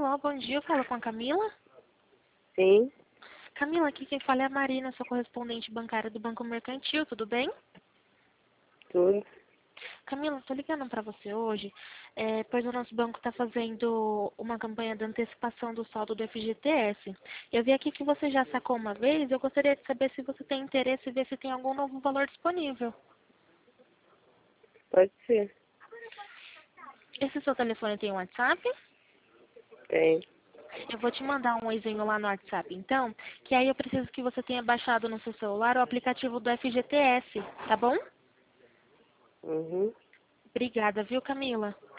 Alô, bom dia, eu falo com a Camila. Sim, Camila, aqui quem fala é a Marina, sua correspondente bancária do Banco Mercantil, tudo bem? tudo. Camila, tô ligando pra você hoje, pois o nosso banco está fazendo uma campanha de antecipação do saldo do FGTS. Eu vi aqui que você já sacou uma vez, eu gostaria de saber se você tem interesse em ver se tem algum novo valor disponível. Pode ser. Esse seu telefone tem WhatsApp? Tem. Eu vou te mandar um oizinho lá no WhatsApp, então, que aí eu preciso que você tenha baixado no seu celular o aplicativo do FGTS, tá bom? Uhum. Obrigada, viu, Camila?